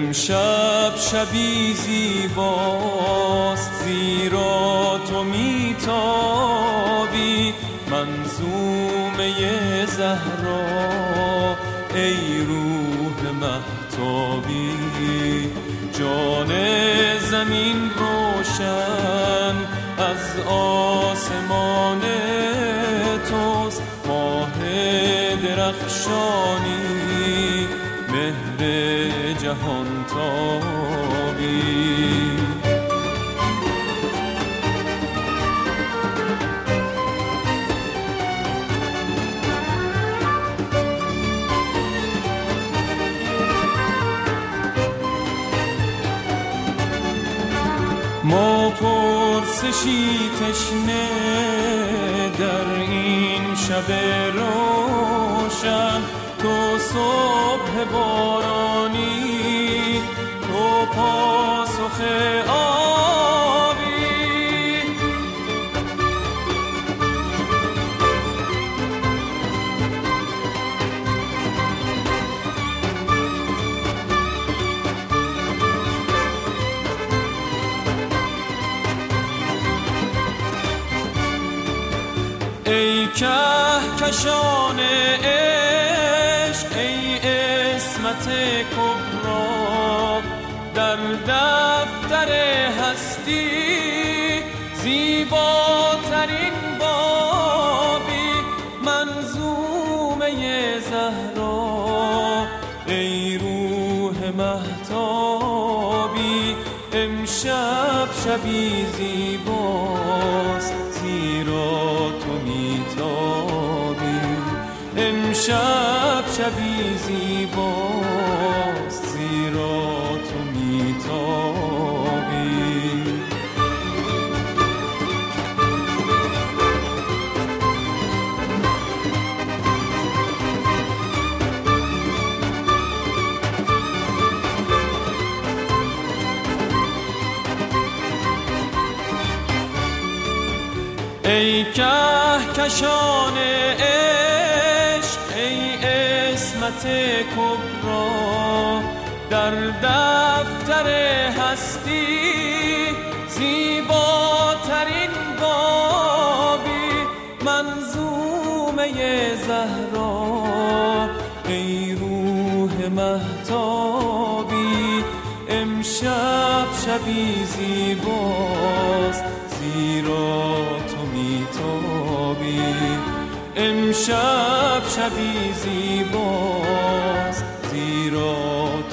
امشب شبی زیباست زیرا تو میتابی، منظومه زهرا ای روح مهتابی. جان زمین روشن از آسمان توست، ماه درخشانی مهر جهان تابی. ما پرسشی تشنه در این شب روشن، تو صبح بارانی، تو پاسخ آبی. ای کهکشان عشق، ای عصمت کبرا، در دفتر هستی زیباترین بابی. منظومه زهرا ای روح مهتابی، امشب شبی زیباست زیرا تو میتابی. امشب شبی زیباست زیرا تو میتابی. ای کهکشان عشق، ای عصمت کبرا، در دفتر هستی زیباترین بابی. منظومه زهرا ای روح مهتابی، امشب شبی زیباست زیرا تو میتابی. امشب شبی زیباست زیرا